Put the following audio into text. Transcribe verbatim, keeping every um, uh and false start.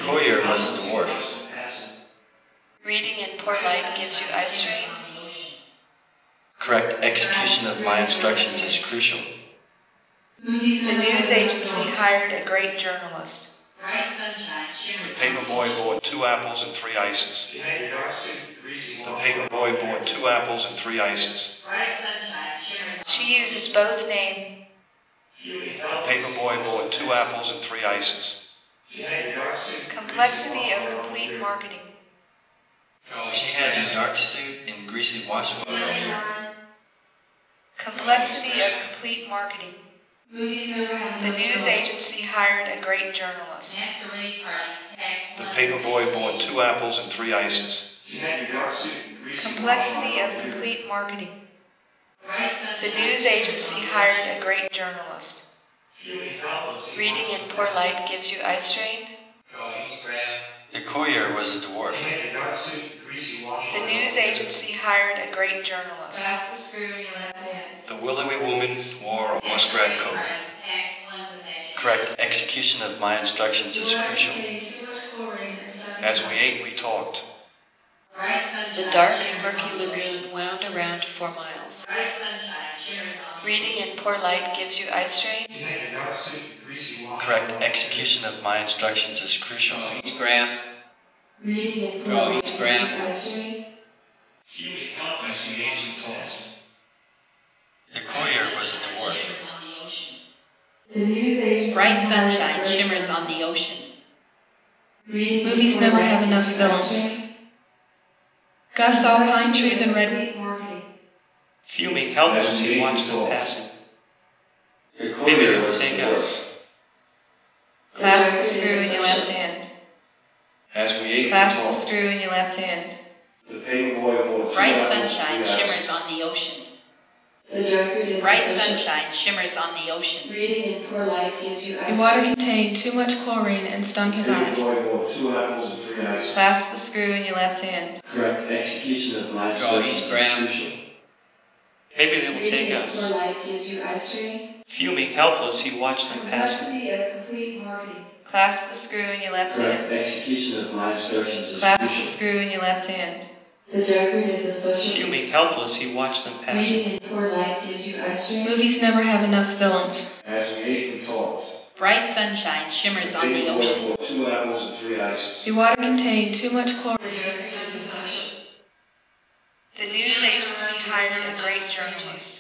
courier was a dwarf. Reading in poor light gives you eye strain. Correct execution of my instructions is crucial. The news agency hired a great journalist. The paperboy bought two apples and three ices. The paperboy bought two apples and three ices. She uses both names. The paperboy bought two apples and three ices. Complexity of complete marketing. She had your dark suit and greasy wash well earlier. Complexity of complete marketing. The news agency hired a great journalist. The paperboy bought two apples and three ices. Complexity of complete marketing. The news agency hired a great journalist. Reading in poor light gives you eye strain. The courier was a dwarf. The news agency hired a great journalist. The willowy woman wore a muskrat coat. Correct execution of my instructions is crucial. As we ate, we talked. The dark, murky lagoon wound around for miles. Reading in poor light gives you eye strain. Correct execution of my instructions is crucial. Each graph. Reading in poor Draw light each graph. gives you eye strain. As we ate, we talked. The courier was a dwarf. The news agency Bright hired a sunshine great shimmers on the journalist. ocean. Reading in Movies poor never light have gives enough you eye villains. strain. Gus saw pine Complexity trees of and red. complete marketing. Fuming, helpless, he watched them passing. The Maybe courier they will was a take dwarf. us. Clasp the screw in your left hand. As we ate, we Clasp the talked. screw in your left hand. The paperboy bought two Bright apples and sunshine three shimmers ices. on the ocean. The drunkard is Bright essential. sunshine shimmers on the ocean. Reading in poor light gives you eye The water strain. contained too much chlorine and stung his The eyes. paperboy bought two apples and three ices. Clasp the screw in your left hand. Correct execution of my Draw each instructions is graph. crucial. Maybe they will Reading take in poor us. light gives you eye strain. Fuming, helpless, he watched them passing. Complexity of complete marketing. Clasp the screw in your left Correct hand. execution of my instructions is Clasp the crucial. screw in your left hand. The drunkard is associated. Fuming, helpless, he watched them passing. Reading in poor light gives you eye strain. Movies never have enough villains. As we ate, we talked. Bright sunshine shimmers The on the paperboy ocean. bought two apples and three ices. The water contained too much chlorine. The drunkard is essential. The news agency hired a great journalist.